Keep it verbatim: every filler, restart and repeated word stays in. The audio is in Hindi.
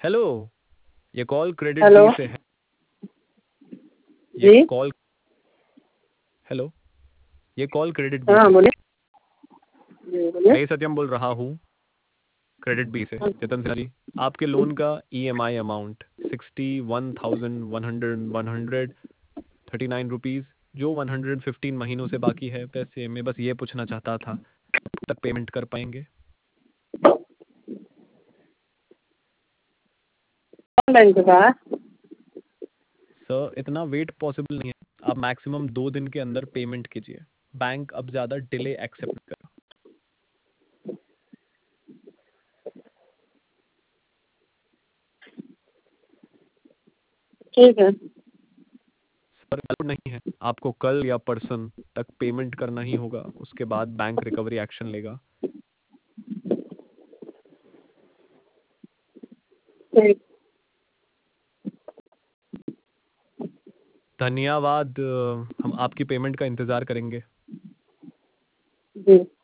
हेलो। ये कॉल क्रेडिट हेलो। बी से है। ये जी। Call hello. ये कॉल क्रेडिट बी हाँ से है। बोलिए। जी बोलिए। मैं ये सत्यम बोल रहा हूँ क्रेडिट बी से। चेतन सिन्हा जी, आपके लोन का EMI amount sixty one thousand one hundred one hundred thirty nine rupees जो वन हंड्रेड फिफ्टीन महीनों से बाकी है पैसे। मैं बस ये पूछना चाहता था कब तक पेमेंट कर पाएंगे। कौन बैंक का है? सर इतना वेट पॉसिबल नहीं है। आप मैक्सिमम दो दिन के अंदर पेमेंट कीजिए। बैंक अब ज़्यादा डिले एक्सेप्ट कर। ठीक है। सर कल नहीं है, आपको कल या परसों तक पेमेंट करना ही होगा। उसके बाद बैंक रिकवरी एक्शन लेगा। ठीक। धन्यवाद। अ, हम आपकी पेमेंट का इंतज़ार करेंगे। जी।